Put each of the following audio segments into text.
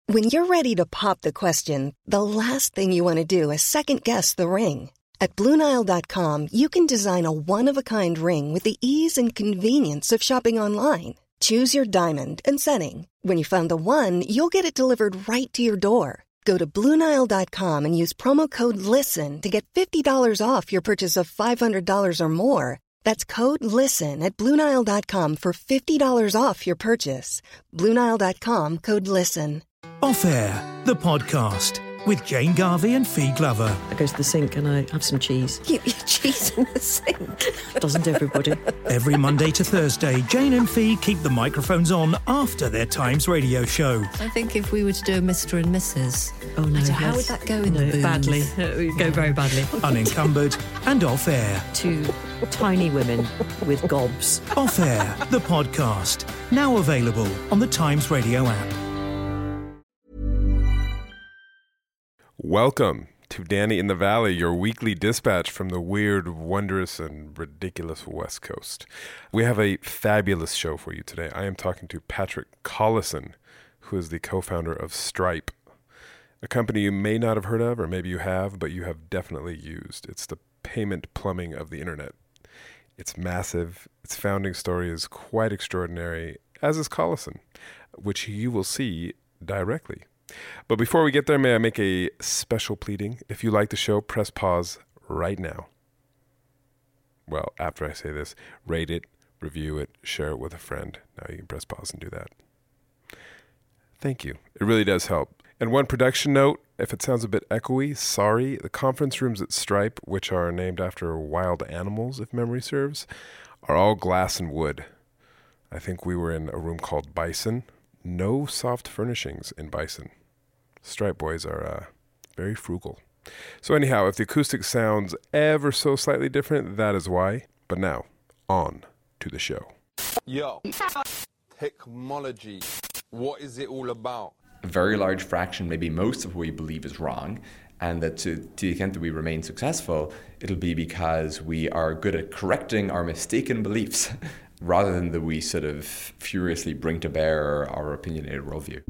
When you're ready to pop the question, the last thing you want to do is second-guess the ring. At BlueNile.com, you can design a one-of-a-kind ring with the ease and convenience of shopping online. Choose your diamond and setting. When you find the one, you'll get it delivered right to your door. Go to BlueNile.com and use promo code LISTEN to get $50 off your purchase of $500 or more. That's code LISTEN at BlueNile.com for $50 off your purchase. BlueNile.com, code LISTEN. Off Air, the podcast with Jane Garvey and Fee Glover. I go to the sink and I have some cheese. You eat cheese in the sink? Doesn't everybody? Every Monday to Thursday, Jane and Fee keep the microphones on after their Times radio show. I think if we were to do a Mr. and Mrs. Oh no, how would that go in the booth? Badly. It would go very badly. Unencumbered and Off Air. Two tiny women with gobs. Off Air, the podcast. Now available on the Times radio app. Welcome to Danny in the Valley, your weekly dispatch from the weird, wondrous, and ridiculous West Coast. We have a fabulous show for you today. I am talking to Patrick Collison, who is the co-founder of Stripe, a company you may not have heard of, or maybe you have, but you have definitely used. It's the payment plumbing of the internet. It's massive. Its founding story is quite extraordinary, as is Collison, which you will see directly. But before we get there, may I make a special pleading? If you like the show, press pause right now. Well, after I say this, rate it, review it, share it with a friend. Now you can press pause and do that. Thank you. It really does help. And one production note, if it sounds a bit echoey, sorry. The conference rooms at Stripe, which are named after wild animals, if memory serves, are all glass and wood. I think we were in a room called Bison. No soft furnishings in Bison. Stripe boys are very frugal. So anyhow, if the acoustic sounds ever so slightly different, that is why. But now, on to the show. Yo, technology, what is it all about? A very large fraction, maybe most of what we believe is wrong, and that to the extent that we remain successful, it'll be because we are good at correcting our mistaken beliefs rather than that we sort of furiously bring to bear our opinionated worldview.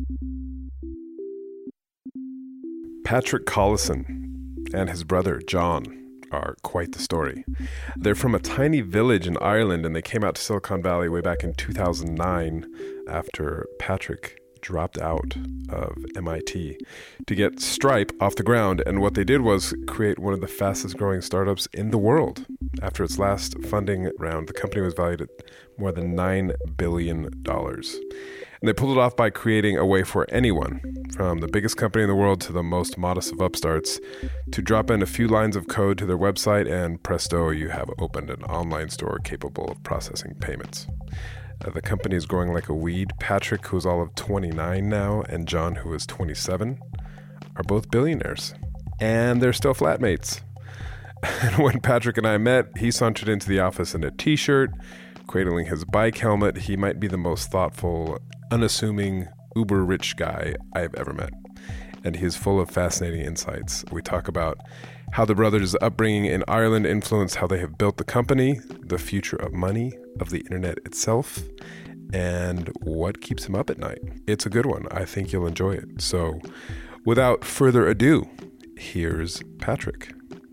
Patrick Collison and his brother John are quite the story. They're from a tiny village in Ireland, and they came out to Silicon Valley way back in 2009 after Patrick dropped out of MIT to get Stripe off the ground. And what they did was create one of the fastest growing startups in the world. After its last funding round, the company was valued at more than $9 billion. And they pulled it off by creating a way for anyone, from the biggest company in the world to the most modest of upstarts, to drop in a few lines of code to their website, and presto, you have opened an online store capable of processing payments. The company is growing like a weed. Patrick, who is all of 29 now, and John, who is 27, are both billionaires. And they're still flatmates. And when Patrick and I met, he sauntered into the office in a t-shirt, cradling his bike helmet. He might be the most thoughtful, unassuming, uber-rich guy I've ever met. And he is full of fascinating insights. We talk about how the brothers' upbringing in Ireland influenced how they have built the company, the future of money, of the internet itself, and what keeps him up at night. It's a good one. I think you'll enjoy it. So, without further ado, here's Patrick.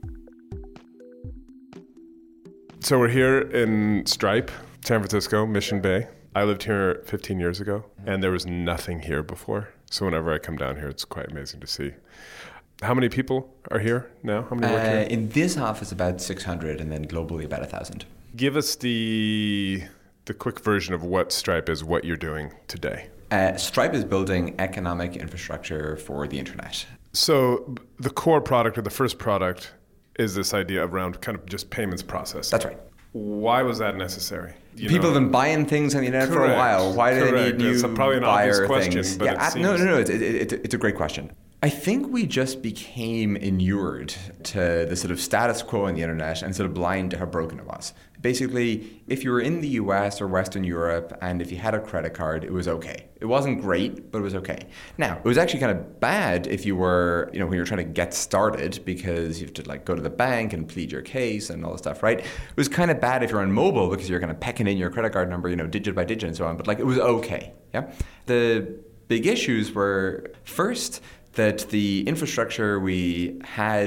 So we're here in Stripe, San Francisco, Mission Bay. I lived here 15 years ago, and there was nothing here before. So whenever I come down here, it's quite amazing to see. How many people are here now? How many work here? In this office, about 600, and then globally about 1,000. Give us the quick version of what Stripe is, what you're doing today. Stripe is building economic infrastructure for the internet. So the core product, or the first product, is this idea around kind of just payments processing. That's right. Why was that necessary? People have been buying things on the internet for a while. Why do they need new probably an obvious question, things? But yeah, no. It's a great question. I think we just became inured to the sort of status quo on the internet and sort of blind to how broken it was. Basically, if you were in the US or Western Europe and if you had a credit card, it was okay. It wasn't great, but it was okay. Now, it was actually kind of bad if you were, when you were trying to get started because you have to go to the bank and plead your case and all this stuff, right? It was kind of bad if you're on mobile because you're kind of pecking in your credit card number, digit by digit and so on, but it was okay, yeah? The big issues were, first, that the infrastructure we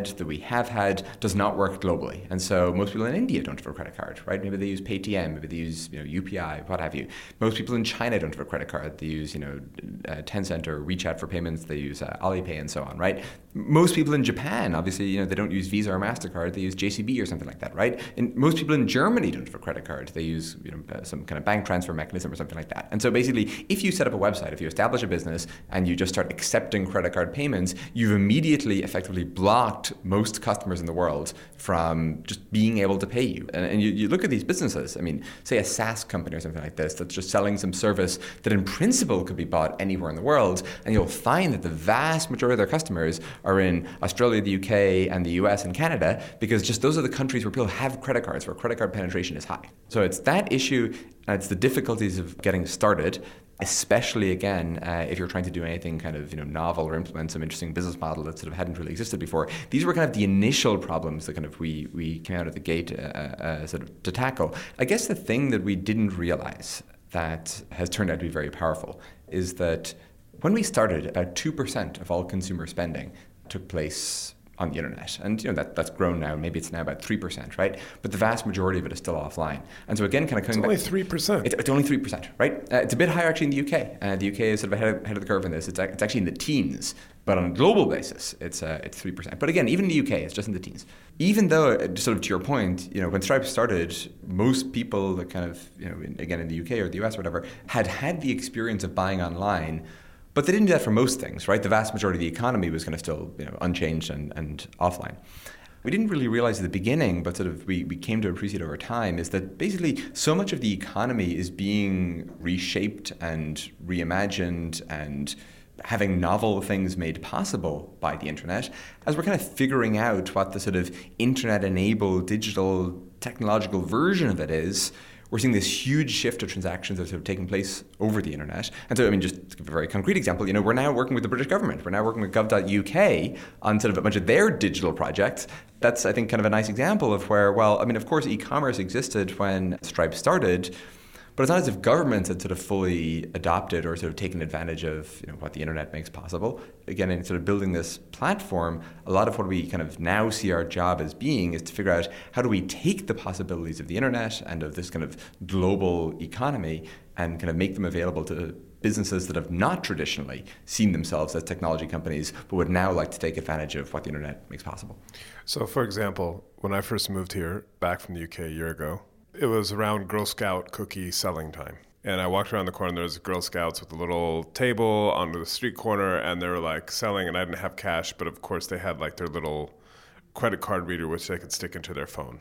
have had, does not work globally. And so most people in India don't have a credit card, right? Maybe they use Paytm, maybe they use UPI, what have you. Most people in China don't have a credit card. They use Tencent or WeChat for payments. They use Alipay and so on, right? Most people in Japan, obviously, they don't use Visa or MasterCard. They use JCB or something like that, right? And most people in Germany don't have a credit card. They use some kind of bank transfer mechanism or something like that. And so basically, if you set up a website, if you establish a business and you just start accepting credit card payments, you've immediately effectively blocked most customers in the world from just being able to pay you. And you look at these businesses, say a SaaS company or something like this that's just selling some service that in principle could be bought anywhere in the world, and you'll find that the vast majority of their customers are in Australia, the UK, and the US and Canada, because just those are the countries where people have credit cards, where credit card penetration is high. So it's that issue, and it's the difficulties of getting started, especially, again, if you're trying to do anything kind of novel or implement some interesting business model that sort of hadn't really existed before. These were kind of the initial problems that kind of we came out of the gate sort of to tackle. I guess the thing that we didn't realize that has turned out to be very powerful is that when we started, about 2% of all consumer spending took place on the internet. And that's grown now. Maybe it's now about 3%, right? But the vast majority of it is still offline. And so again, kind of coming back... It's only 3%. It's only 3%, right? It's a bit higher actually in the UK. The UK is sort of ahead of the curve in this. It's actually in the teens. But on a global basis, it's 3%. But again, even in the UK, it's just in the teens. Even though, sort of to your point, when Stripe started, most people that kind of, again in the UK or the US or whatever, had the experience of buying online. But they didn't do that for most things, right? The vast majority of the economy was kind of still unchanged and offline. We didn't really realize at the beginning, but sort of we came to appreciate over time, is that basically so much of the economy is being reshaped and reimagined and having novel things made possible by the internet, as we're kind of figuring out what the sort of internet-enabled digital technological version of it is. We're seeing this huge shift of transactions that are sort of taking place over the internet. And so, just to give a very concrete example, we're now working with the British government. We're now working with gov.uk on sort of a bunch of their digital projects. That's, I think, kind of a nice example of where, of course, e-commerce existed when Stripe started, but it's not as if governments had sort of fully adopted or sort of taken advantage of what the internet makes possible. Again, in sort of building this platform, a lot of what we kind of now see our job as being is to figure out how do we take the possibilities of the internet and of this kind of global economy and kind of make them available to businesses that have not traditionally seen themselves as technology companies but would now like to take advantage of what the internet makes possible. So, for example, when I first moved here, back from the UK a year ago, it was around Girl Scout cookie selling time. And I walked around the corner, and there was Girl Scouts with a little table on the street corner, and they were like selling, and I didn't have cash, but of course they had like their little credit card reader which they could stick into their phone.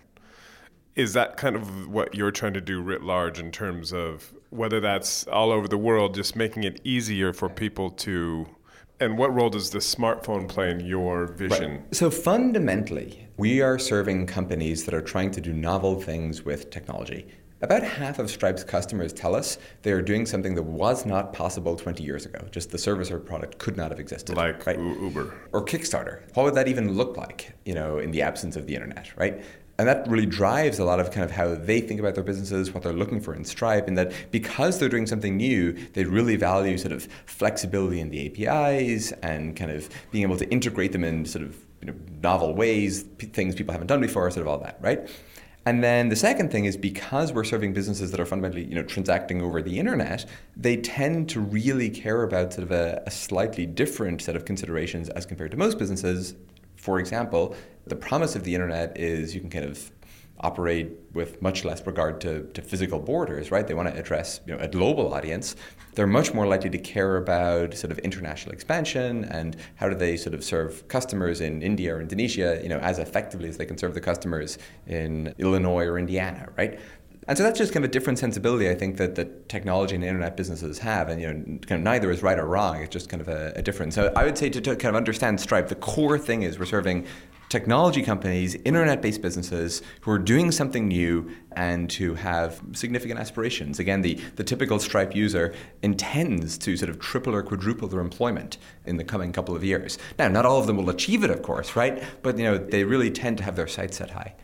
Is that kind of what you're trying to do writ large in terms of whether that's all over the world, just making it easier for people to... And what role does the smartphone play in your vision? Right. So fundamentally, we are serving companies that are trying to do novel things with technology. About half of Stripe's customers tell us they are doing something that was not possible 20 years ago. Just the service or product could not have existed. Like right? Uber. Or Kickstarter. What would that even look like, in the absence of the internet, right? And that really drives a lot of kind of how they think about their businesses, what they're looking for in Stripe, and that because they're doing something new, they really value sort of flexibility in the APIs and kind of being able to integrate them in sort of novel ways, things people haven't done before, sort of all that, right? And then the second thing is because we're serving businesses that are fundamentally, transacting over the internet, they tend to really care about sort of a slightly different set of considerations as compared to most businesses. For example, the promise of the internet is you can kind of operate with much less regard to physical borders, right? They want to address a global audience. They're much more likely to care about sort of international expansion and how do they sort of serve customers in India or Indonesia, as effectively as they can serve the customers in Illinois or Indiana, right? And so that's just kind of a different sensibility, I think, that technology and internet businesses have. And, kind of neither is right or wrong. It's just kind of a difference. So I would say to kind of understand Stripe, the core thing is we're serving technology companies, internet-based businesses who are doing something new and who have significant aspirations. Again, the typical Stripe user intends to sort of triple or quadruple their employment in the coming couple of years. Now, not all of them will achieve it, of course, right? But, they really tend to have their sights set high.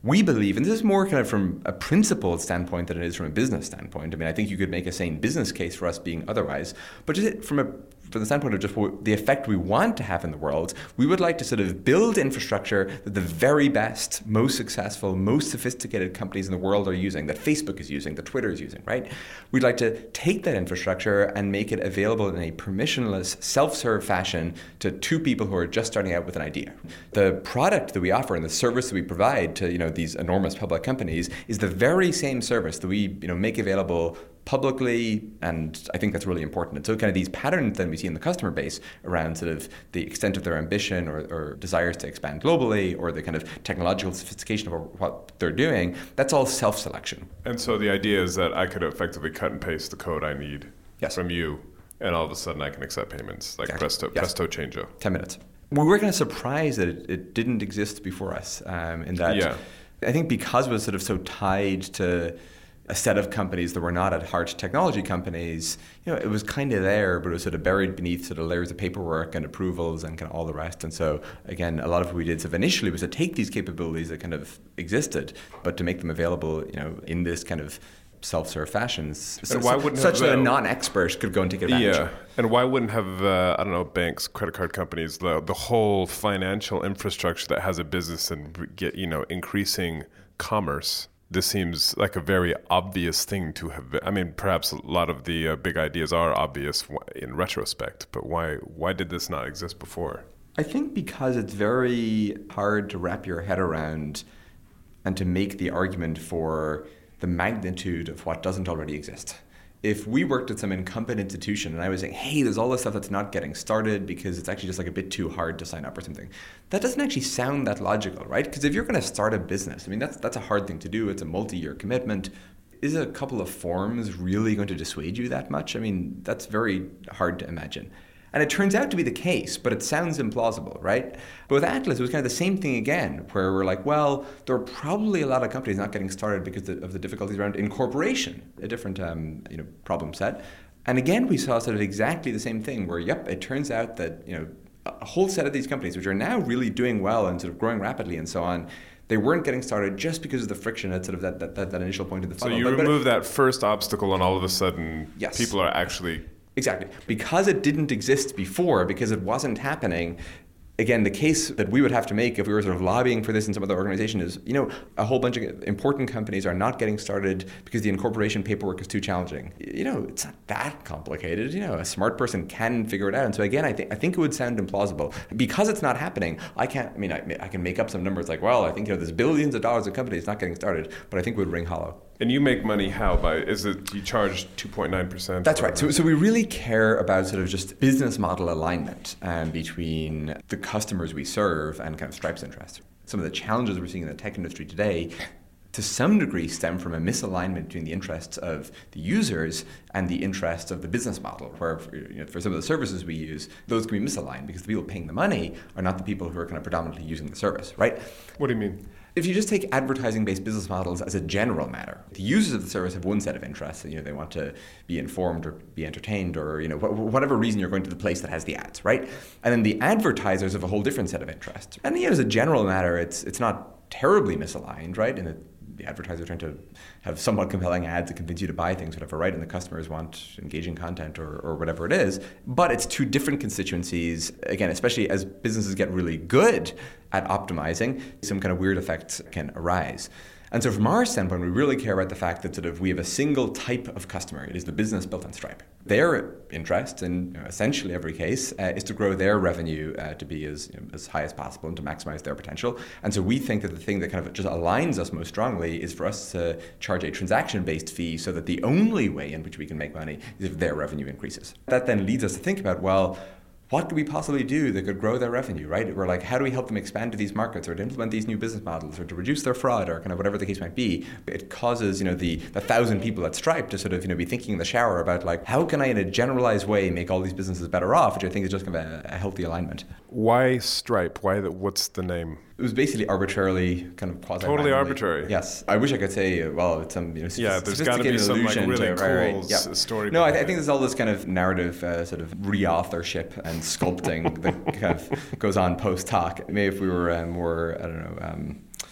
We believe, and this is more kind of from a principled standpoint than it is from a business standpoint. I mean, I think you could make a sane business case for us being otherwise, but just from the standpoint of just the effect we want to have in the world, we would like to sort of build infrastructure that the very best, most successful, most sophisticated companies in the world are using, that Facebook is using, that Twitter is using, right? We'd like to take that infrastructure and make it available in a permissionless, self-serve fashion to two people who are just starting out with an idea. The product that we offer and the service that we provide to these enormous public companies is the very same service that we make available publicly, and I think that's really important. And so kind of these patterns that we see in the customer base around sort of the extent of their ambition or desires to expand globally, or the kind of technological sophistication of what they're doing, that's all self-selection. And so the idea is that I could effectively cut and paste the code I need from you, and all of a sudden I can accept payments, like exactly. presto changeo. 10 minutes. We were kind of surprised that it didn't exist before us, in that I think because it was sort of so tied to a set of companies that were not at heart technology companies, it was kind of there, but it was sort of buried beneath sort of layers of paperwork and approvals and kind of all the rest. And so, again, a lot of what we did sort of initially was to take these capabilities that kind of existed, but to make them available, in this kind of self-serve fashions. Such that a non-expert could go and take advantage. Yeah, and why wouldn't have, banks, credit card companies, the whole financial infrastructure that has a business and get, increasing commerce? This seems like a very obvious thing to have. I mean, perhaps a lot of the big ideas are obvious in retrospect, but why did this not exist before? I think because it's very hard to wrap your head around and to make the argument for the magnitude of what doesn't already exist. If we worked at some incumbent institution and I was saying, hey, there's all this stuff that's not getting started because it's actually just like a bit too hard to sign up or something, that doesn't actually sound that logical, right? Because if you're going to start a business, I mean, that's a hard thing to do. It's a multi-year commitment. Is a couple of forms really going to dissuade you that much? I mean, that's very hard to imagine. And it turns out to be the case, but it sounds implausible, right? But with Atlas, it was kind of the same thing again, where we're like, well, there are probably a lot of companies not getting started because of the difficulties around incorporation, a different problem set. And again, we saw sort of exactly the same thing, where, it turns out that a whole set of these companies, which are now really doing well and sort of growing rapidly and so on, they weren't getting started just because of the friction at sort of that initial point of the funnel. So you remove that first obstacle, and all of a sudden, people are actually... Exactly. Because it didn't exist before, because it wasn't happening, again, the case that we would have to make if we were sort of lobbying for this in some other organization is, a whole bunch of important companies are not getting started because the incorporation paperwork is too challenging. It's not that complicated. A smart person can figure it out. And so again, I think it would sound implausible. Because it's not happening, I can make up some numbers like, well, I think there's billions of dollars of companies not getting started, but I think it would ring hollow. And you make money how? You charge 2.9%? That's right. So we really care about sort of just business model alignment between the customers we serve and kind of Stripe's interests. Some of the challenges we're seeing in the tech industry today, to some degree, stem from a misalignment between the interests of the users and the interests of the business model, where for some of the services we use, those can be misaligned because the people paying the money are not the people who are kind of predominantly using the service, right? What do you mean? If you just take advertising-based business models as a general matter, the users of the service have one set of interests. They want to be informed or be entertained, or whatever reason you're going to the place that has the ads, right? And then the advertisers have a whole different set of interests. And as a general matter, it's not terribly misaligned, right? And the advertisers are trying to have somewhat compelling ads that convince you to buy things, whatever, right? And the customers want engaging content or whatever it is. But it's two different constituencies. Again, especially as businesses get really good at optimizing, some kind of weird effects can arise. And so from our standpoint, we really care about the fact that sort of we have a single type of customer. It is the business built on Stripe. Their interest in essentially every case is to grow their revenue to be as high as possible and to maximize their potential. And so we think that the thing that kind of just aligns us most strongly is for us to charge a transaction-based fee, so that the only way in which we can make money is if their revenue increases. That then leads us to think about, well, what could we possibly do that could grow their revenue, right? We're like, how do we help them expand to these markets, or to implement these new business models, or to reduce their fraud, or kind of whatever the case might be? It causes, the 1,000 people at Stripe to sort of, be thinking in the shower about like, how can I in a generalized way make all these businesses better off, which I think is just kind of a healthy alignment. Why Stripe? What's the name? It was basically arbitrarily kind of quasi. Totally arbitrary. Yes, I wish I could say, well, it's some there's got to be some like really cool story. No, I think there's all this kind of narrative sort of reauthorship and sculpting that kind of goes on post hoc. Maybe if we were more,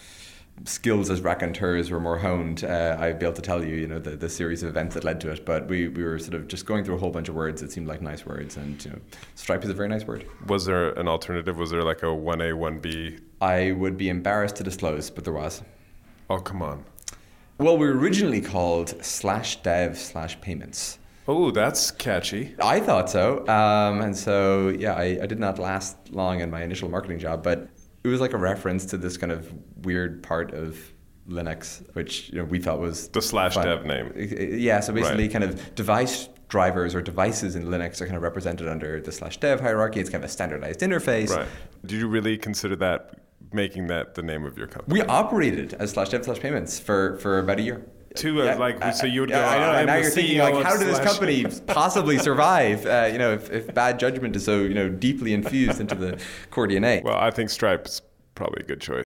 skills as raconteurs were more honed, I'd be able to tell you, the series of events that led to it. But we were sort of just going through a whole bunch of words that seemed like nice words, and Stripe is a very nice word. Was there an alternative? Was there like a 1A, 1B? I would be embarrassed to disclose, but there was. Oh, come on. Well, we were originally called /dev/payments. Oh, that's catchy. I thought so. And so, yeah, I did not last long in my initial marketing job, but it was like a reference to this kind of weird part of Linux, which we thought was the /dev name. Yeah, so basically Right. kind of device drivers or devices in Linux are kind of represented under the /dev hierarchy. It's kind of a standardized interface. Right. Did you really consider that, making that the name of your company? We operated as /dev/payments for about a year. So you would go, I know, I'm and now the you're thinking, CEO like, of how did this /dev. company possibly survive, if bad judgment is so, deeply infused into the core DNA? Well, I think Stripe is probably a good choice.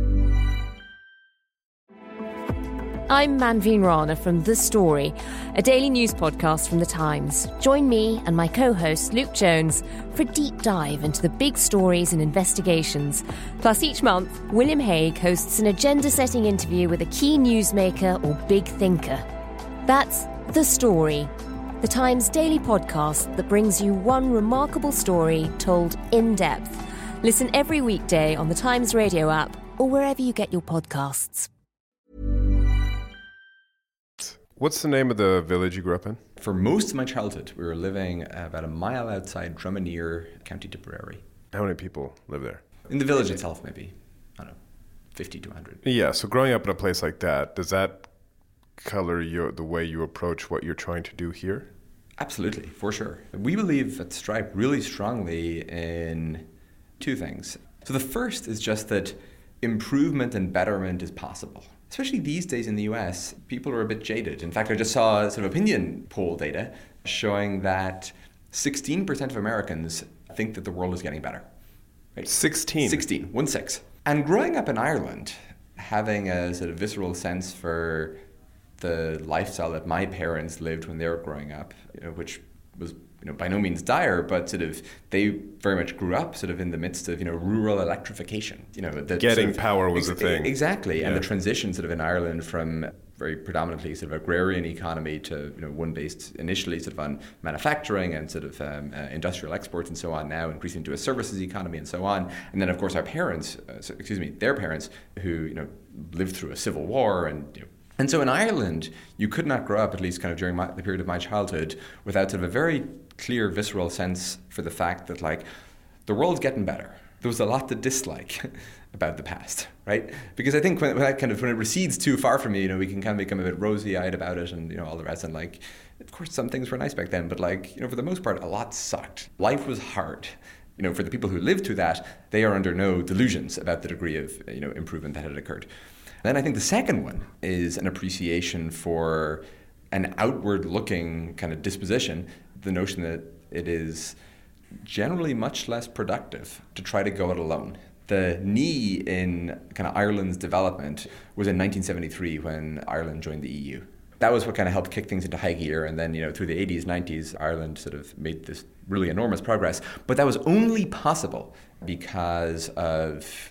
I'm Manveen Rana from The Story, a daily news podcast from The Times. Join me and my co-host Luke Jones for a deep dive into the big stories and investigations. Plus, each month, William Hague hosts an agenda-setting interview with a key newsmaker or big thinker. That's The Story, The Times daily podcast that brings you one remarkable story told in depth. Listen every weekday on The Times radio app or wherever you get your podcasts. What's the name of the village you grew up in? For most of my childhood, we were living about a mile outside Drumineer, County Tipperary. How many people live there? In the village itself, maybe, 50 to 100. Yeah, so growing up in a place like that, does that color the way you approach what you're trying to do here? Absolutely, for sure. We believe at Stripe really strongly in two things. So the first is just that improvement and betterment is possible. Especially these days in the US, people are a bit jaded. In fact, I just saw sort of opinion poll data showing that 16% of Americans think that the world is getting better. Right? 16? 16. And growing up in Ireland, having a sort of visceral sense for the lifestyle that my parents lived when they were growing up, which was by no means dire, but sort of they very much grew up sort of in the midst of rural electrification. Getting power was a thing. Exactly, Yeah. and the transition sort of in Ireland from very predominantly sort of agrarian economy to one based initially sort of on manufacturing and sort of industrial exports and so on, now increasing to a services economy and so on. And then of course their parents who lived through a civil war and so in Ireland, you could not grow up, at least kind of during the period of my childhood, without sort of a very clear, visceral sense for the fact that, like, the world's getting better. There was a lot to dislike about the past, right? Because I think when it recedes too far from me, we can kind of become a bit rosy-eyed about it and, all the rest. And, like, of course, some things were nice back then, but, like, for the most part, a lot sucked. Life was hard. For the people who lived through that, they are under no delusions about the degree of, improvement that had occurred. Then I think the second one is an appreciation for an outward-looking kind of disposition, the notion that it is generally much less productive to try to go it alone. The knee in kind of Ireland's development was in 1973 when Ireland joined the EU. That was what kind of helped kick things into high gear, and then through the 80s, 90s, Ireland sort of made this really enormous progress. But that was only possible because of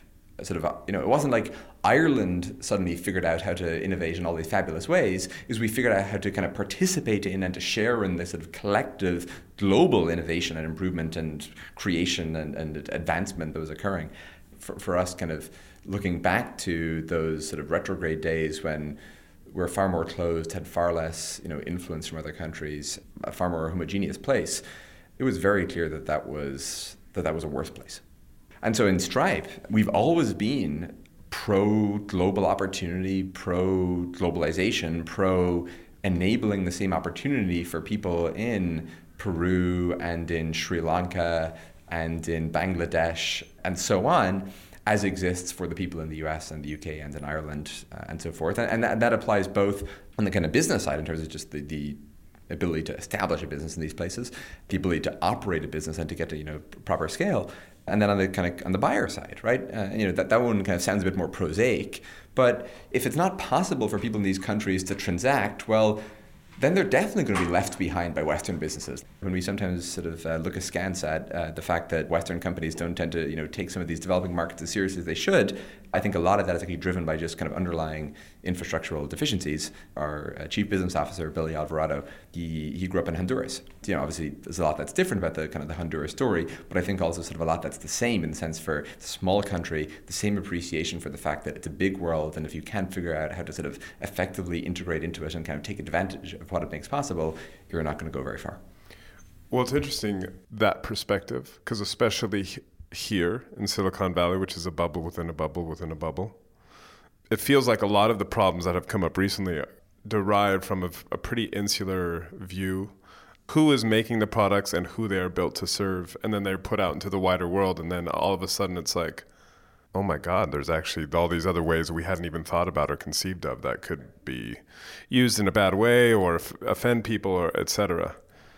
it wasn't like Ireland suddenly figured out how to innovate in all these fabulous ways. Is we figured out how to kind of participate in and to share in this sort of collective global innovation and improvement and creation and advancement that was occurring. For us, kind of looking back to those sort of retrograde days when we're far more closed, had far less influence from other countries, a far more homogeneous place, it was very clear that was a worse place. And so in Stripe, we've always been pro-global opportunity, pro-globalization, pro-enabling the same opportunity for people in Peru and in Sri Lanka and in Bangladesh and so on, as exists for the people in the US and the UK and in Ireland and so forth. And that applies both on the kind of business side in terms of just the ability to establish a business in these places, the ability to operate a business and to get to proper scale. And then on the buyer side, right? That one kind of sounds a bit more prosaic. But if it's not possible for people in these countries to transact, well, then they're definitely going to be left behind by Western businesses. When we sometimes sort of look askance at the fact that Western companies don't tend to, take some of these developing markets as seriously as they should, I think a lot of that is actually driven by just kind of underlying infrastructural deficiencies. Our chief business officer, Billy Alvarado, he grew up in Honduras. Obviously there's a lot that's different about the Honduras story, but I think also sort of a lot that's the same in the sense for a small country, the same appreciation for the fact that it's a big world, and if you can't figure out how to sort of effectively integrate into it and kind of take advantage of what it makes possible, you're not going to go very far. Well, it's interesting, that perspective, because especially here in Silicon Valley, which is a bubble within a bubble within a bubble, it feels like a lot of the problems that have come up recently derive from a pretty insular view. Who is making the products and who they are built to serve, and then they're put out into the wider world, and then all of a sudden it's like, oh my God, there's actually all these other ways we hadn't even thought about or conceived of that could be used in a bad way or offend people, or et cetera.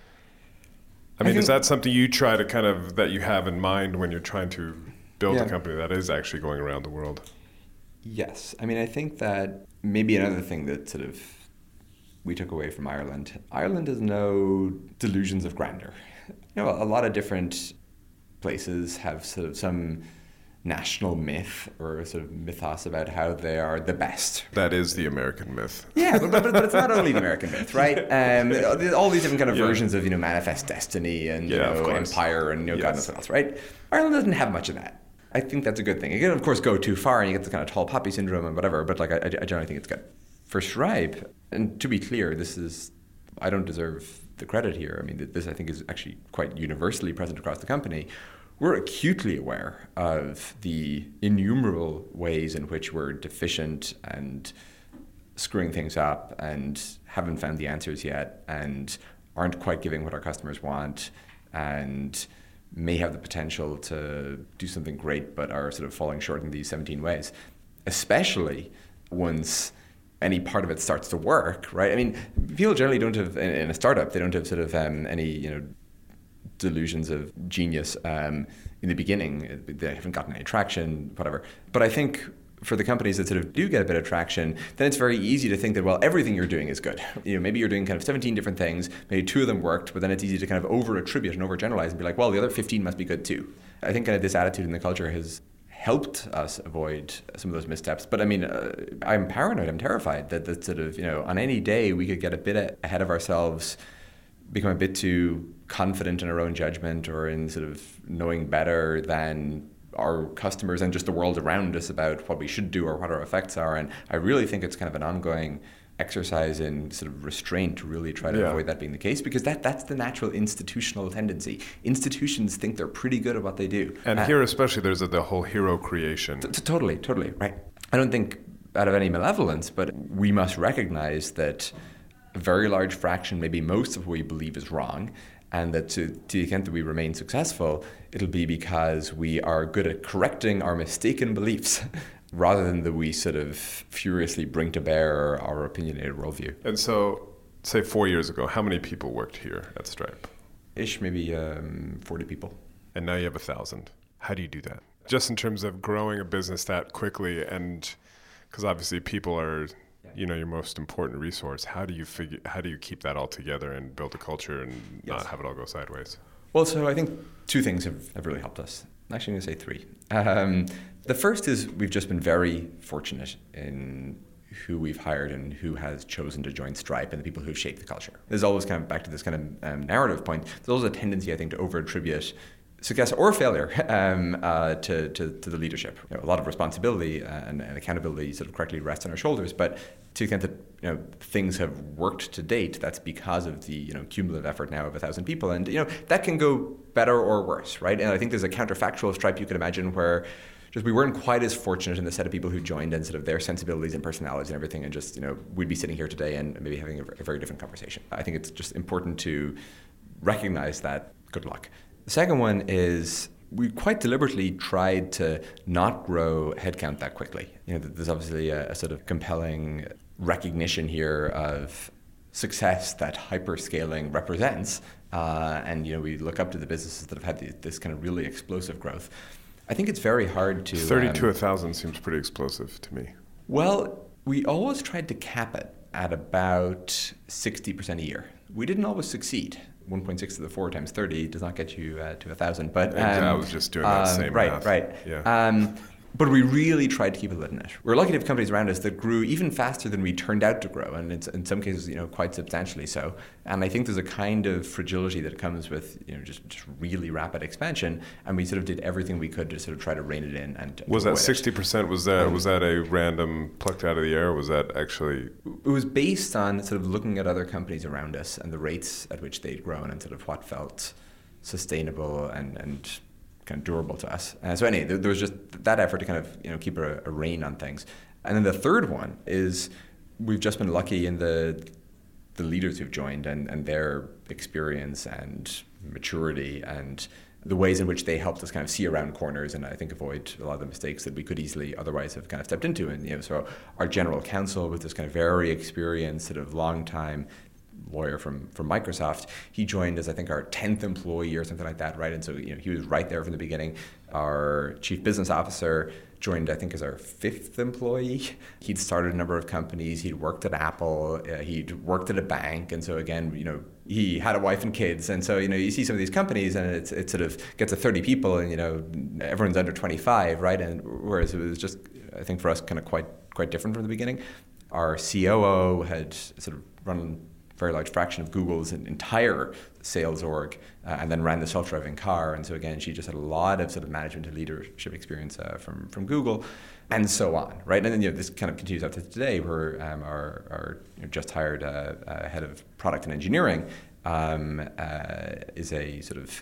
I mean, is that something you try to that you have in mind when you're trying to build a company that is actually going around the world? Yes. I mean, I think that maybe another thing that sort of we took away from Ireland has no delusions of grandeur. A lot of different places have sort of some national myth or sort of mythos about how they are the best. That is the American myth. Yeah, but it's not only the American myth, right? All these different kind of versions of Manifest Destiny and Empire and God knows what else, right? Ireland doesn't have much of that. I think that's a good thing. You can of course go too far and you get the kind of tall poppy syndrome and whatever, but I generally think it's good. For Stripe, and to be clear, I don't deserve the credit here. I mean, this I think is actually quite universally present across the company. We're acutely aware of the innumerable ways in which we're deficient and screwing things up and haven't found the answers yet and aren't quite giving what our customers want and may have the potential to do something great but are sort of falling short in these 17 ways, especially once any part of it starts to work, right? I mean, people generally don't have, in a startup, they don't have sort of any, delusions of genius in the beginning. They haven't gotten any traction, whatever. But I think for the companies that sort of do get a bit of traction, then it's very easy to think that, well, everything you're doing is good. Maybe you're doing kind of 17 different things, maybe 2 of them worked, but then it's easy to kind of over-attribute and over-generalize and be like, well, the other 15 must be good too. I think kind of this attitude in the culture has helped us avoid some of those missteps. But I mean, I'm paranoid, I'm terrified that sort of, on any day we could get a bit ahead of ourselves, become a bit too confident in our own judgment or in sort of knowing better than our customers and just the world around us about what we should do or what our effects are. And I really think it's kind of an ongoing exercise in sort of restraint to really try to avoid that being the case, because that's the natural institutional tendency. Institutions think they're pretty good at what they do. And here especially there's the whole hero creation. Totally, right. I don't think out of any malevolence, but we must recognize that a very large fraction, maybe most of what we believe is wrong, and that to the extent that we remain successful, it'll be because we are good at correcting our mistaken beliefs rather than that we sort of furiously bring to bear our opinionated worldview. And so, say 4 years ago, how many people worked here at Stripe? Maybe 40 people. And now you have 1,000. How do you do that? Just in terms of growing a business that quickly, and because obviously people are your most important resource. How do you keep that all together and build a culture and not have it all go sideways? Well, so I think 2 things have really helped us. Actually, I'm going to say 3. The first is we've just been very fortunate in who we've hired and who has chosen to join Stripe and the people who've shaped the culture. There's always kind of back to this kind of narrative point. There's always a tendency, I think, to over-attribute success or failure to the leadership. A lot of responsibility and accountability sort of correctly rests on our shoulders, but to the extent that things have worked to date, that's because of the cumulative effort now of 1,000 people, and that can go better or worse, right? And I think there's a counterfactual of Stripe you could imagine where just we weren't quite as fortunate in the set of people who joined and sort of their sensibilities and personalities and everything, and just we'd be sitting here today and maybe having a very different conversation. I think it's just important to recognize that. Good luck. The second one is we quite deliberately tried to not grow headcount that quickly. There's obviously a sort of compelling recognition here of success that hyperscaling represents, and we look up to the businesses that have had this kind of really explosive growth. I think it's very hard to 30 to 1,000 seems pretty explosive to me. Well, We always tried to cap it at about 60% a year. We didn't always succeed. 1.6 to the 4 times 30 does not get you to 1,000. But I was just doing that same math. Right. Yeah. But we really tried to keep it within it. We're lucky to have companies around us that grew even faster than we turned out to grow, and it's, in some cases, quite substantially so. And I think there's a kind of fragility that comes with, just really rapid expansion. And we sort of did everything we could to sort of try to rein it in. And was that 60%? Was that a random plucked out of the air? Or was that actually? It was based on sort of looking at other companies around us and the rates at which they'd grown and sort of what felt sustainable and kind of durable to us. So anyway, there was just that effort to kind of keep a rein on things. And then the third one is we've just been lucky in the leaders who've joined and their experience and maturity and the ways in which they helped us kind of see around corners and I think avoid a lot of the mistakes that we could easily otherwise have kind of stepped into. And so our general counsel was this kind of very experienced, sort of long time lawyer from Microsoft. He joined as I think our 10th employee or something like that, right? And so he was right there from the beginning. Our chief business officer joined I think as our 5th employee. He'd started a number of companies. He'd worked at Apple. He'd worked at a bank. And so again, he had a wife and kids. And so you see some of these companies and it sort of gets to 30 people and everyone's under 25, right? And whereas it was just I think for us kind of quite different from the beginning. Our COO had sort of run very large fraction of Google's entire sales org and then ran the self-driving car. And so again, she just had a lot of sort of management and leadership experience from Google and so on, right? And then this kind of continues up to today where our just hired head of product and engineering is a sort of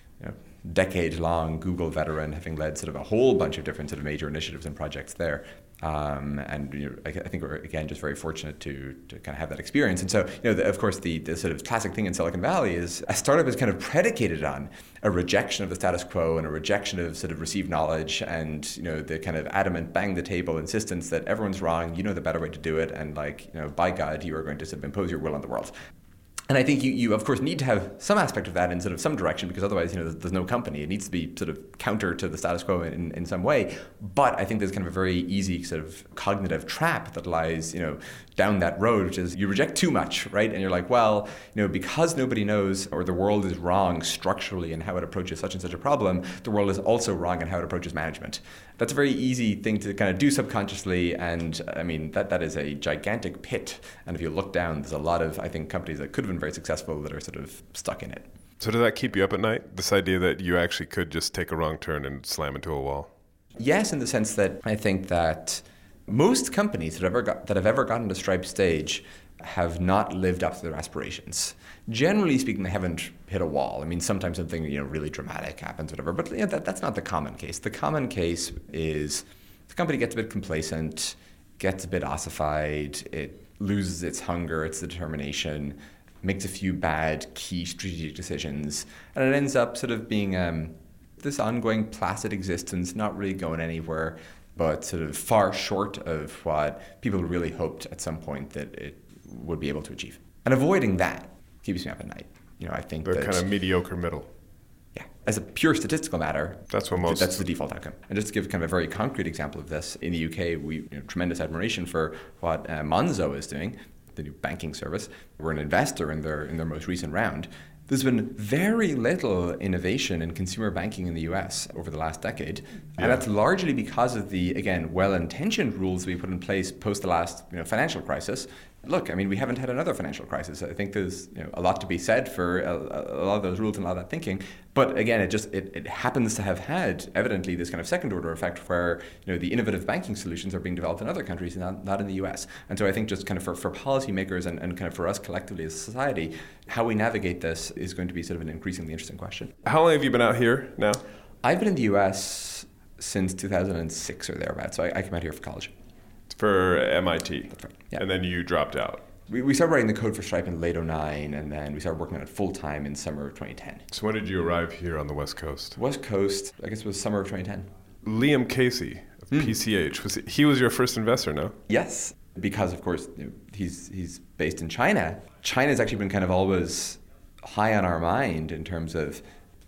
decade-long Google veteran, having led sort of a whole bunch of different sort of major initiatives and projects there. And I think we're again just very fortunate to kind of have that experience. And so of course the sort of classic thing in Silicon Valley is a startup is kind of predicated on a rejection of the status quo and a rejection of sort of received knowledge and the kind of adamant bang the table insistence that everyone's wrong, the better way to do it, and by God you are going to sort of impose your will on the world. And I think you of course need to have some aspect of that in sort of some direction because otherwise there's no company. It needs to be sort of counter to the status quo in some way. But I think there's kind of a very easy sort of cognitive trap that lies down that road, which is you reject too much, right? And you're like, well, because nobody knows or the world is wrong structurally in how it approaches such and such a problem, the world is also wrong in how it approaches management. That's a very easy thing to kind of do subconsciously, and I mean that is a gigantic pit. And if you look down, there's a lot of I think companies that could have been very successful that are sort of stuck in it. So does that keep you up at night? This idea that you actually could just take a wrong turn and slam into a wall? Yes, in the sense that I think that most companies that have ever gotten to Stripe's stage have not lived up to their aspirations. Generally speaking, they haven't hit a wall. I mean, sometimes something really dramatic happens, whatever. But that's not the common case. The common case is the company gets a bit complacent, gets a bit ossified, it loses its hunger, its determination, makes a few bad key strategic decisions, and it ends up sort of being this ongoing placid existence, not really going anywhere, but sort of far short of what people really hoped at some point that it would be able to achieve. And avoiding that keeps me up at night. I think they're kind of mediocre middle. Yeah, as a pure statistical matter, that's the default outcome. And just to give kind of a very concrete example of this, in the UK, we tremendous admiration for what Monzo is doing, the new banking service. We're an investor in their most recent round. There's been very little innovation in consumer banking in the US over the last decade. Yeah. And that's largely because of the, again, well-intentioned rules we put in place post the last financial crisis. Look, I mean, we haven't had another financial crisis. I think there's a lot to be said for a lot of those rules and a lot of that thinking. But again, it happens to have had, evidently, this kind of second-order effect where the innovative banking solutions are being developed in other countries, not in the US. And so I think just kind of for policymakers and kind of for us collectively as a society, how we navigate this is going to be sort of an increasingly interesting question. How long have you been out here now? I've been in the US since 2006 or thereabouts. So I came out here for college. For MIT. That's right. Yeah. And then you dropped out. We started writing the code for Stripe in late 2009, and then we started working on it full-time in summer of 2010. So when did you arrive here on the West Coast? West Coast, I guess it was summer of 2010. Liam Casey of PCH, he was your first investor, no? Yes, because of course he's based in China. China's actually been kind of always high on our mind in terms of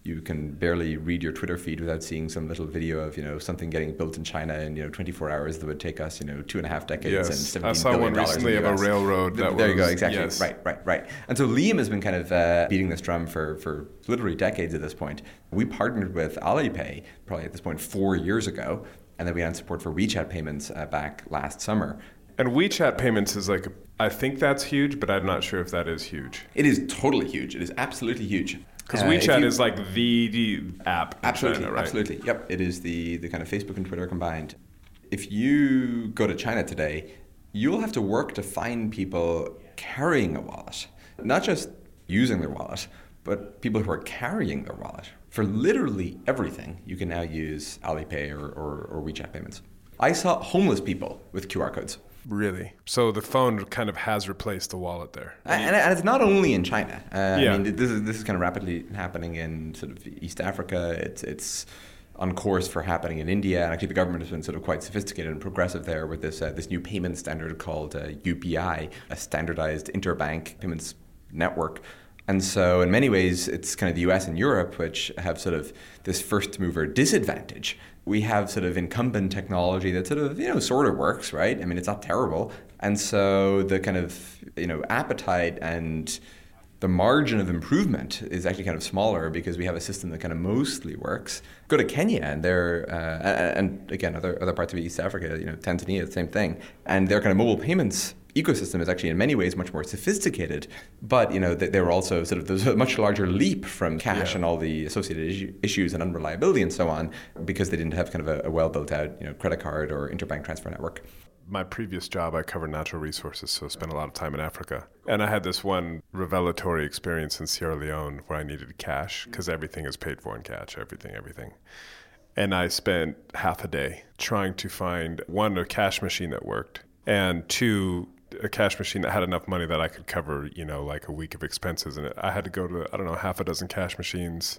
You can barely read your Twitter feed without seeing some little video of, something getting built in China in, 24 hours that would take us, 2.5 decades and $17 billion. I saw one recently of a railroad. There you go, exactly. Yes. Right. And so Liam has been kind of beating this drum for literally decades at this point. We partnered with Alipay probably at this point 4 years ago, and then we had support for WeChat payments back last summer. And WeChat payments is I think that's huge, but I'm not sure if that is huge. It is totally huge. It is absolutely huge. Because WeChat is like the app in absolutely, China, right? Absolutely. Yep. It is the kind of Facebook and Twitter combined. If you go to China today, you'll have to work to find people carrying a wallet. Not just using their wallet, but people who are carrying their wallet. For literally everything, you can now use Alipay or WeChat payments. I saw homeless people with QR codes. Really? So the phone kind of has replaced the wallet there. And it's not only in China. I mean, this is kind of rapidly happening in sort of East Africa. It's on course for happening in India. And actually the government has been sort of quite sophisticated and progressive there with this new payment standard called UPI, a standardized interbank payments network. And so in many ways, it's kind of the US and Europe which have sort of this first mover disadvantage. We have sort of incumbent technology that sort of works, right? I mean, it's not terrible. And so the kind of, appetite and the margin of improvement is actually kind of smaller because we have a system that kind of mostly works. Go to Kenya and and again, other parts of East Africa, Tanzania, the same thing. And their kind of mobile payments ecosystem is actually in many ways much more sophisticated, but they were also there's a much larger leap from cash and all the associated issues and unreliability and so on because they didn't have kind of a well built out credit card or interbank transfer network. My previous job, I covered natural resources, so I spent a lot of time in Africa. And I had this one revelatory experience in Sierra Leone where I needed cash because everything is paid for in cash, everything. And I spent half a day trying to find, one, a cash machine that worked, and two, a cash machine that had enough money that I could cover, like a week of expenses. And I had to go to, half a dozen cash machines.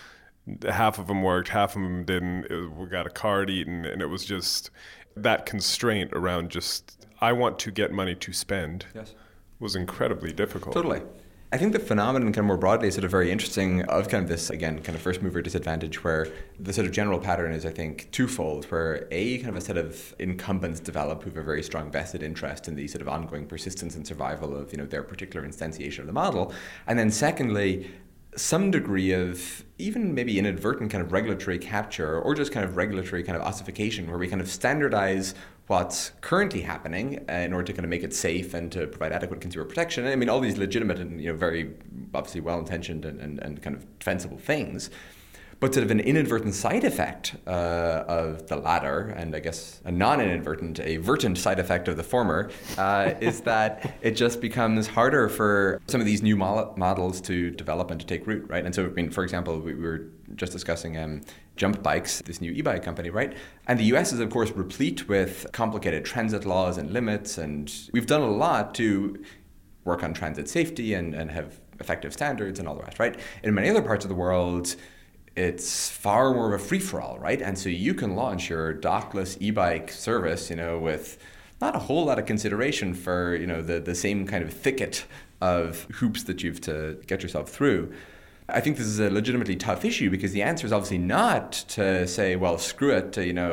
Half of them worked, half of them didn't. We got a card eaten, and it was just that constraint around I want to get money to spend was incredibly difficult. Totally. I think the phenomenon kind of more broadly is sort of very interesting of kind of this, again, kind of first mover disadvantage where the sort of general pattern is, I think, twofold, where kind of a set of incumbents develop who have a very strong vested interest in the sort of ongoing persistence and survival of, their particular instantiation of the model. And then secondly, some degree of even maybe inadvertent kind of regulatory capture or just kind of regulatory kind of ossification where we kind of standardize what's currently happening in order to kind of make it safe and to provide adequate consumer protection. I mean, all these legitimate and very obviously well-intentioned and kind of defensible things. But sort of an inadvertent side effect of the latter, and I guess a non-inadvertent, a vertent side effect of the former, is that it just becomes harder for some of these new models to develop and to take root, right? And so, for example, we were just discussing Jump Bikes, this new e-bike company, right? And the US is, of course, replete with complicated transit laws and limits, and we've done a lot to work on transit safety and have effective standards and all the rest, right? In many other parts of the world, it's far more of a free-for-all, right? And so you can launch your dockless e-bike service, with not a whole lot of consideration for, the same kind of thicket of hoops that you've to get yourself through. I think this is a legitimately tough issue because the answer is obviously not to say, well, screw it,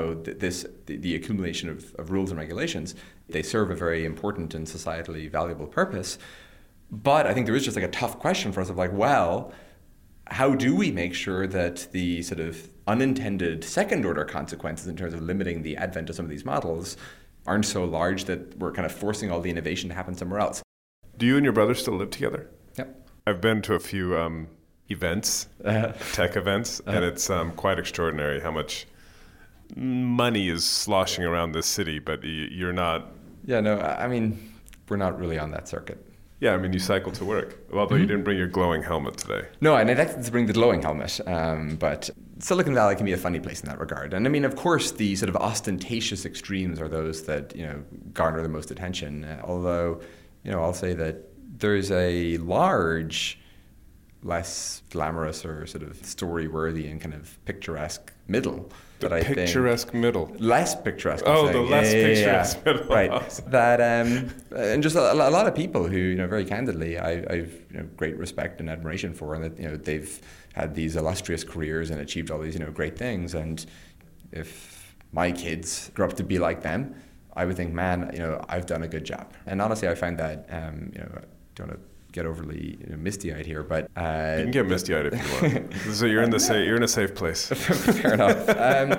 the accumulation of rules and regulations. They serve a very important and societally valuable purpose. But I think there is just a tough question for us of how do we make sure that the sort of unintended second-order consequences in terms of limiting the advent of some of these models aren't so large that we're kind of forcing all the innovation to happen somewhere else? Do you and your brother still live together? Yep. I've been to a few events, tech events, and it's quite extraordinary how much money is sloshing around this city, but you're not... Yeah, no, I mean, we're not really on that circuit. Yeah, I mean, you cycle to work, although you didn't bring your glowing helmet today. No, and I elected to bring the glowing helmet, but Silicon Valley can be a funny place in that regard. And I mean, of course, the sort of ostentatious extremes are those that, garner the most attention. Although, I'll say that there's a large less glamorous or sort of story-worthy and kind of picturesque middle. The that picturesque middle. Less picturesque. Oh, the less picturesque middle. Right. Awesome. That and just a lot of people who, very candidly, I've great respect and admiration for, and that they've had these illustrious careers and achieved all these great things. And if my kids grow up to be like them, I would think, man, I've done a good job. And honestly, I find that don't want to get overly misty-eyed here, but you can get misty-eyed if you want. So you're in a safe place. Fair enough.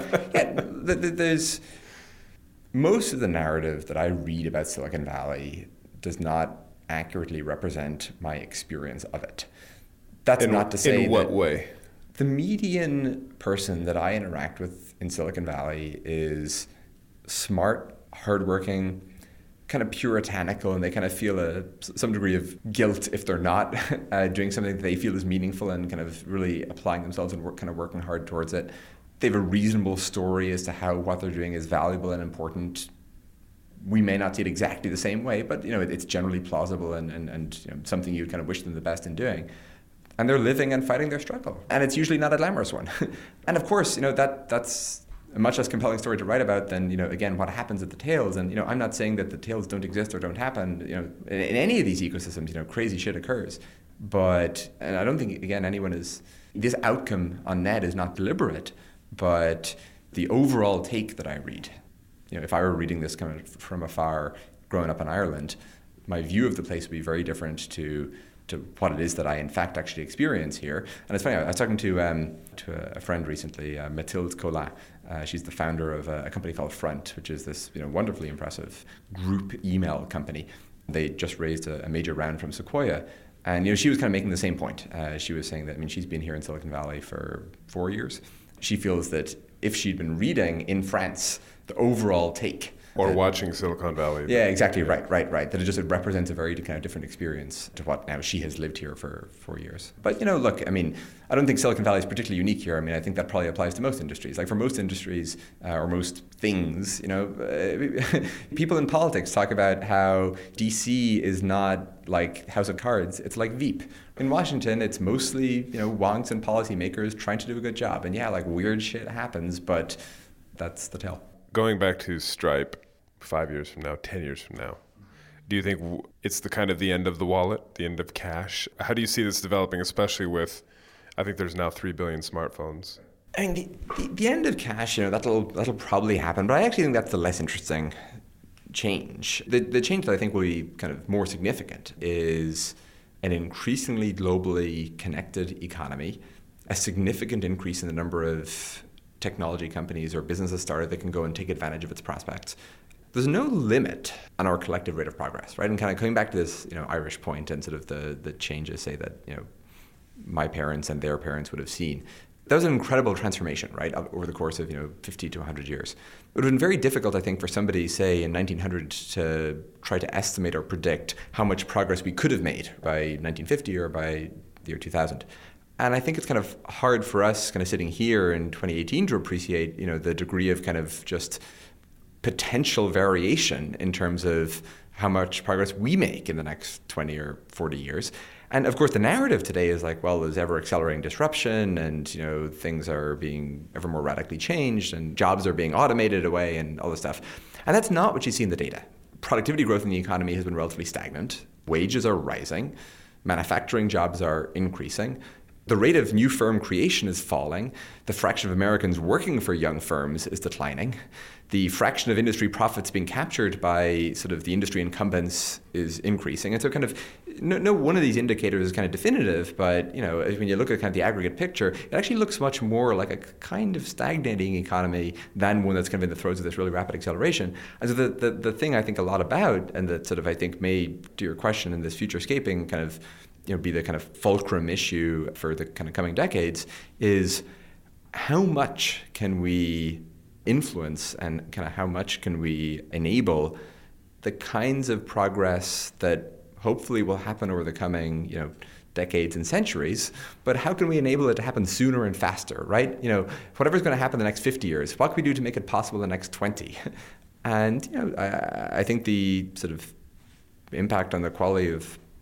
There's most of the narrative that I read about Silicon Valley does not accurately represent my experience of it. That's not to say in what way? The median person that I interact with in Silicon Valley is smart, hardworking, kind of puritanical, and they kind of feel some degree of guilt if they're not doing something that they feel is meaningful and kind of really applying themselves and working hard towards it. They have a reasonable story as to how what they're doing is valuable and important. We may not see it exactly the same way, but it's generally plausible and something you'd kind of wish them the best in doing. And they're living and fighting their struggle. And it's usually not a glamorous one. And of course, that's a much less compelling story to write about than, again, what happens at the tails. And, I'm not saying that the tails don't exist or don't happen. In any of these ecosystems, crazy shit occurs. But, and I don't think, again, this outcome on net is not deliberate, but the overall take that I read, if I were reading this kind of from afar, growing up in Ireland, my view of the place would be very different to what it is that I in fact actually experience here. And it's funny, I was talking to a friend recently, Mathilde Collin. She's the founder of a company called Front, which is this wonderfully impressive group email company. They just raised a major round from Sequoia. And she was kind of making the same point. She was saying that, she's been here in Silicon Valley for 4 years. She feels that if she'd been reading in France, the overall take, or watching Silicon Valley. Yeah, exactly, right. That it represents a very kind of different experience to what now she has lived here for 4 years. But, look, I don't think Silicon Valley is particularly unique here. I think that probably applies to most industries. Like for most industries or most things, people in politics talk about how DC is not like House of Cards, it's like Veep. In Washington, it's mostly, wonks and policymakers trying to do a good job. And yeah, like weird shit happens, but that's the tale. Going back to Stripe, 5 years from now, 10 years from now, do you think it's the end of the wallet, the end of cash? How do you see this developing, especially with, I think there's now 3 billion smartphones? The end of cash, that'll probably happen, but I actually think that's the less interesting change. The change that I think will be kind of more significant is an increasingly globally connected economy, a significant increase in the number of technology companies or businesses started that can go and take advantage of its prospects. There's no limit on our collective rate of progress, right? And kind of coming back to this, Irish point and sort of the changes, say that, my parents and their parents would have seen. That was an incredible transformation, right, over the course of, 50 to 100 years. It would have been very difficult, I think, for somebody, say, in 1900 to try to estimate or predict how much progress we could have made by 1950 or by the year 2000. And I think it's kind of hard for us kind of sitting here in 2018 to appreciate, the degree of kind of just potential variation in terms of how much progress we make in the next 20 or 40 years. And of course, the narrative today is like, well, there's ever accelerating disruption and, things are being ever more radically changed and jobs are being automated away and all this stuff. And that's not what you see in the data. Productivity growth in the economy has been relatively stagnant. Wages are rising. Manufacturing jobs are increasing. The rate of new firm creation is falling. The fraction of Americans working for young firms is declining. The fraction of industry profits being captured by sort of the industry incumbents is increasing. And so kind of no one of these indicators is kind of definitive, but when you look at kind of the aggregate picture, it actually looks much more like a kind of stagnating economy than one that's kind of in the throes of this really rapid acceleration. And so the thing I think a lot about, and that sort of I think may, to your question in this futurescaping kind of be the kind of fulcrum issue for the kind of coming decades, is how much can we influence and kind of how much can we enable the kinds of progress that hopefully will happen over the coming decades and centuries, but how can we enable it to happen sooner and faster, right? Whatever's going to happen in the next 50 years, what can we do to make it possible in the next 20? And I think the sort of impact on the quality of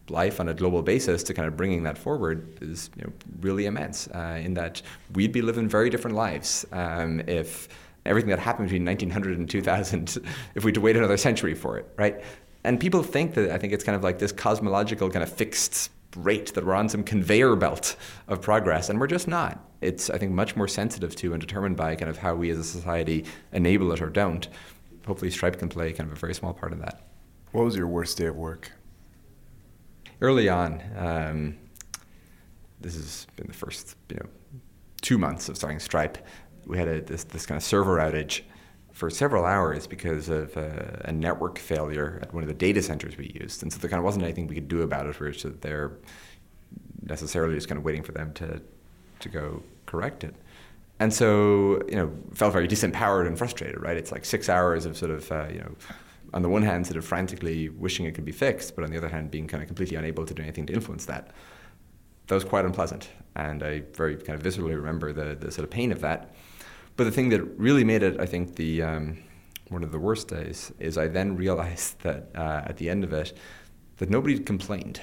life on a global basis to kind of bringing that forward is really immense, in that we'd be living very different lives if everything that happened between 1900 and 2000, if we'd wait another century for it, right? And people think that, I think it's kind of like this cosmological kind of fixed rate, that we're on some conveyor belt of progress, and we're just not. It's, I think, much more sensitive to and determined by kind of how we as a society enable it or don't. Hopefully Stripe can play kind of a very small part in that. What was your worst day of work? Early on, this has been the first 2 months of starting Stripe, we had this kind of server outage for several hours because of a network failure at one of the data centers we used. And so there kind of wasn't anything we could do about it. We were just there necessarily just kind of waiting for them to go correct it. And so, felt very disempowered and frustrated, right? It's like 6 hours of sort of, on the one hand, sort of frantically wishing it could be fixed, but on the other hand, being kind of completely unable to do anything to influence that. That was quite unpleasant. And I very kind of viscerally remember the sort of pain of that. But the thing that really made it, I think, the one of the worst days is I then realized that at the end of it, that nobody complained.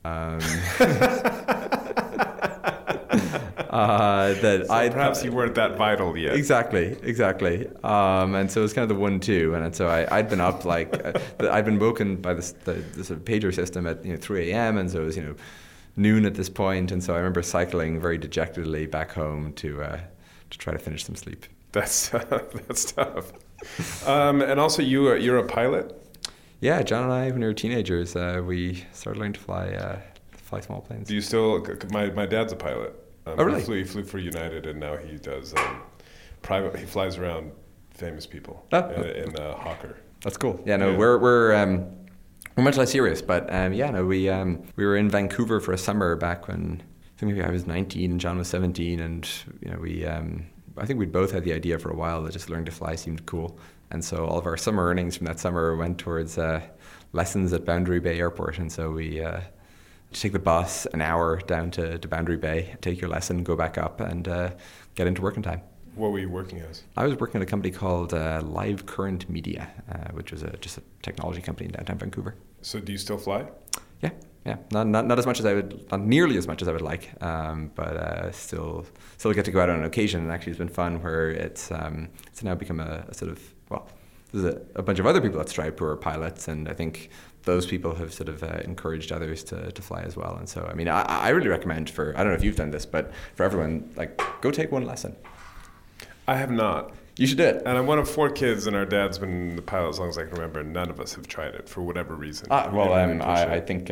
Perhaps you weren't that vital yet. Exactly. And so it was kind of the 1-2. And so I'd been up I'd been woken by the sort of pager system at 3 a.m. And so it was noon at this point. And so I remember cycling very dejectedly back home to try to finish some sleep. That's tough. And also, you're a pilot? Yeah, John and I, when we were teenagers, we started learning to fly small planes. Do you still? My dad's a pilot. Oh, really? He flew for United, and now he does private. He flies around famous people in Hawker. That's cool. Yeah, no, we're much less serious, but we were in Vancouver for a summer back when I think maybe I was 19 and John was 17, and I think we'd both had the idea for a while that just learning to fly seemed cool, and so all of our summer earnings from that summer went towards lessons at Boundary Bay Airport, and so we take the bus an hour down to Boundary Bay, take your lesson, go back up, and get into working time. What were you working as? I was working at a company called Live Current Media, which was just a technology company in downtown Vancouver. So do you still fly? Yeah, not as much as not nearly as much as I would like, but still get to go out on an occasion. And actually, it's been fun where it's now become a sort of, there's a bunch of other people at Stripe who are pilots, and I think those people have sort of encouraged others to fly as well. And so, I mean, I really recommend I don't know if you've done this, but for everyone, go take one lesson. I have not. You should do it. And I'm one of 4 kids, and our dad's been the pilot as long as I can remember, and none of us have tried it for whatever reason. I think...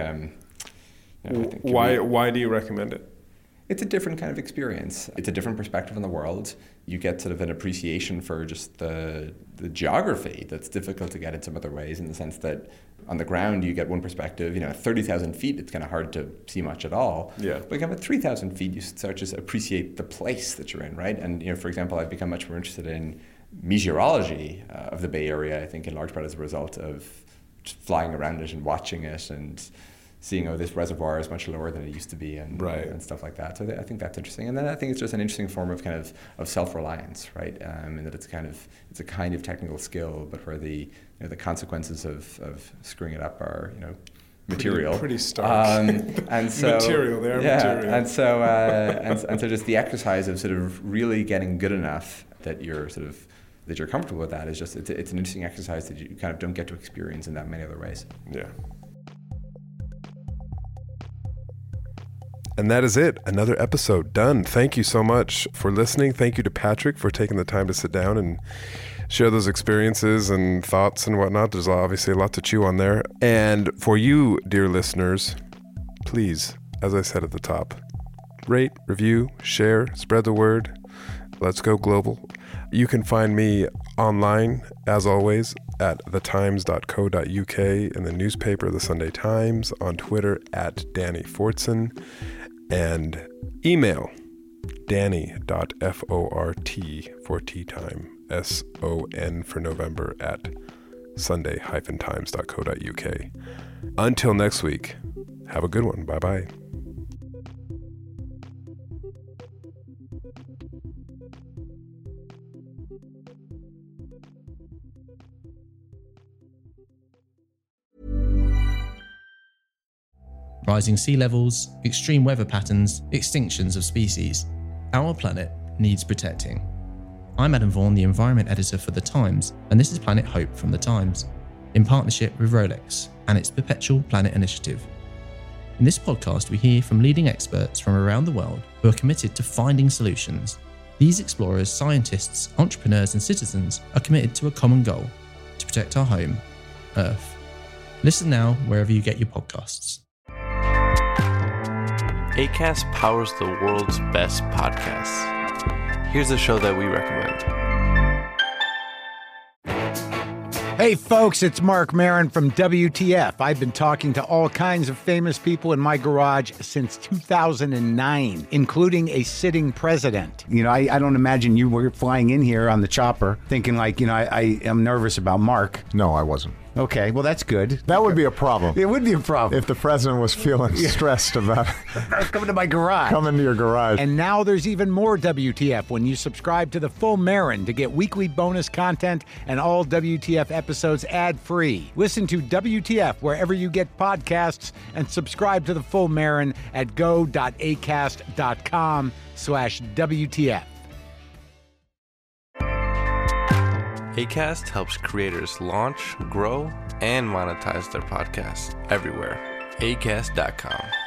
Why do you recommend it? It's a different kind of experience. It's a different perspective on the world. You get sort of an appreciation for just the geography that's difficult to get in some other ways, in the sense that on the ground you get one perspective. At 30,000 feet it's kind of hard to see much at all. Yeah. But at 3,000 feet you start to just appreciate the place that you're in, right? And for example, I've become much more interested in meteorology of the Bay Area, I think in large part as a result of just flying around it and watching it and seeing, this reservoir is much lower than it used to be, and stuff like that. So I think that's interesting. And then I think it's just an interesting form of kind of self-reliance, right? In that it's a kind of technical skill, but where the consequences of screwing it up are material. Pretty stark. And so material. Material. And so just the exercise of sort of really getting good enough that you're comfortable with that is just it's an interesting exercise that you kind of don't get to experience in that many other ways. Yeah. And that is it. Another episode done. Thank you so much for listening. Thank you to Patrick for taking the time to sit down and share those experiences and thoughts and whatnot. There's obviously a lot to chew on there. And for you, dear listeners, please, as I said at the top, rate, review, share, spread the word. Let's go global. You can find me online, as always, at thetimes.co.uk, in the newspaper, The Sunday Times, on Twitter at Danny Fortson, and email danny.fort for tea time, SON for November, at sunday-times.co.uk. Until next week, have a good one. Bye-bye. Rising sea levels, extreme weather patterns, extinctions of species. Our planet needs protecting. I'm Adam Vaughan, the Environment Editor for The Times, and this is Planet Hope from The Times, in partnership with Rolex and its Perpetual Planet Initiative. In this podcast, we hear from leading experts from around the world who are committed to finding solutions. These explorers, scientists, entrepreneurs, and citizens are committed to a common goal: to protect our home, Earth. Listen now wherever you get your podcasts. Acast powers the world's best podcasts. Here's a show that we recommend. Hey folks, it's Mark Maron from WTF. I've been talking to all kinds of famous people in my garage since 2009, including a sitting president. You know, I don't imagine you were flying in here on the chopper thinking like, you know, I am nervous about Mark. No, I wasn't. Okay, well, that's good. That would be a problem. It would be a problem. If the president was feeling stressed about coming to my garage. Coming to your garage. And now there's even more WTF when you subscribe to The Full Marin to get weekly bonus content and all WTF episodes ad-free. Listen to WTF wherever you get podcasts and subscribe to The Full Marin at go.acast.com/WTF. Acast helps creators launch, grow, and monetize their podcasts everywhere. Acast.com.